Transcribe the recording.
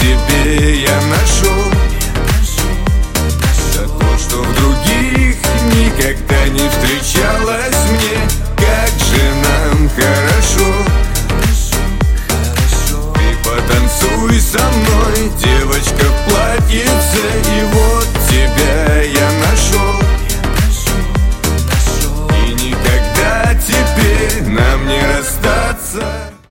тебе я ношу за то, что в других никогда не встречалось.